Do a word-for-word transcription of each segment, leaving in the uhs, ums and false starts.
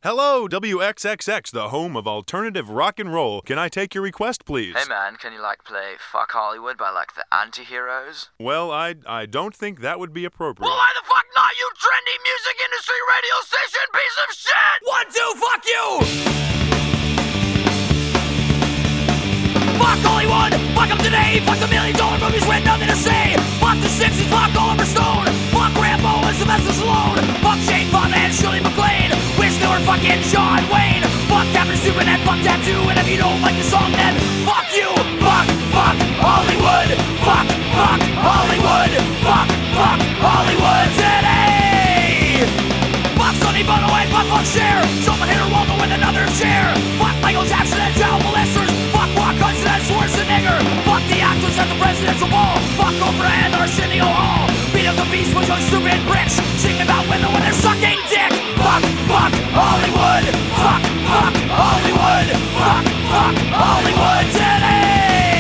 Hello, W X X X, the home of alternative rock and roll. Can I take your request, please? Hey man, can you like play Fuck Hollywood by like the Anti-Heroes? Well, I I don't think that would be appropriate. Well, why the fuck not, you trendy music industry radio station piece of shit? One, two, fuck you! Fuck Hollywood! Fuck them today! Fuck the million dollar movies with nothing to say! Fuck the sixties, fuck Oliver Stone! Fuck Rambo and Sylvester Stallone! Fuck Shane Fonda and Shirley MacLaine! Wish they were fucking John Wayne! Fuck Captain Stupid and fuck Tattoo! And if you don't like the song, then fuck you! Fuck, fuck Hollywood! Fuck, fuck Hollywood! Fuck, fuck Hollywood today! Fuck Sonny Bono and fuck fuck Cher! Someone hit her Waldo with another chair! Fuck Michael Jackson and child molesters! Fuck Rock Hudson and Schwarzenegger! Fuck the actress at the presidential ball! Fuck Oprah and Arsenio Hall! Beat up the beast with those stupid bricks! Sing about women when they're sucking dick! Fuck, fuck Hollywood! Fuck, fuck Hollywood! Fuck, fuck Hollywood today!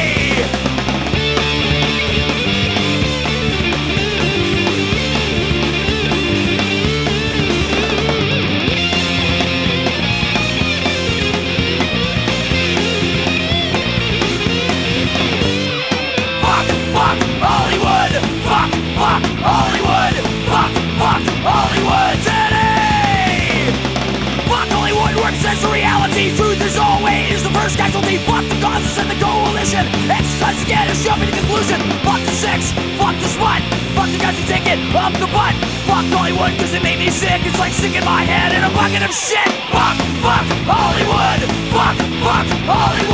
Fuck, fuck Hollywood! Fuck, fuck Hollywood today! Fuck Hollywood works as a reality. Truth is always the first casualty. Fuck the causes and the coalition. Exercise to get us jumping to conclusion. Fuck the sex, fuck the smut. Fuck the guys who take it up the butt. Fuck Hollywood cause it made me sick. It's like sticking my head in a bucket of shit. Fuck, fuck Hollywood! Fuck, fuck Hollywood!